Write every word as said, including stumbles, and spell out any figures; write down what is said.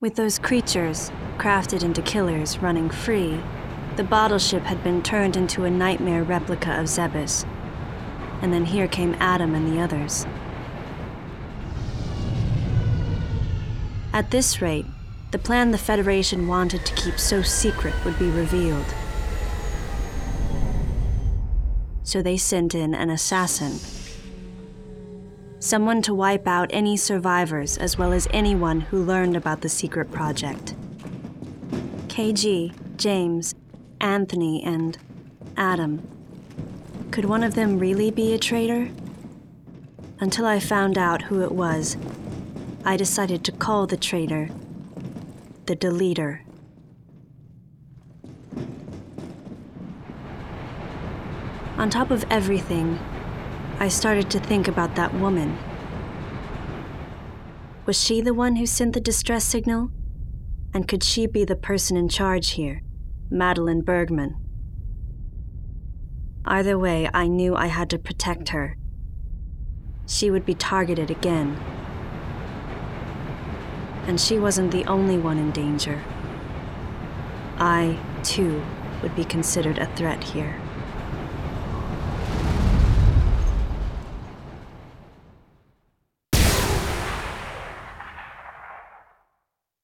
With those creatures, crafted into killers, running free, the bottle ship had been turned into a nightmare replica of Zebes. And then here came Adam and the others. At this rate, the plan the Federation wanted to keep so secret would be revealed. So they sent in an assassin. Someone to wipe out any survivors as well as anyone who learned about the secret project. K G, James, Anthony, and Adam. Could one of them really be a traitor? Until I found out who it was, I decided to call the traitor the Deleter. On top of everything, I started to think about that woman. Was she the one who sent the distress signal? And could she be the person in charge here, Madeline Bergman? Either way, I knew I had to protect her. She would be targeted again. And she wasn't the only one in danger. I, too, would be considered a threat here.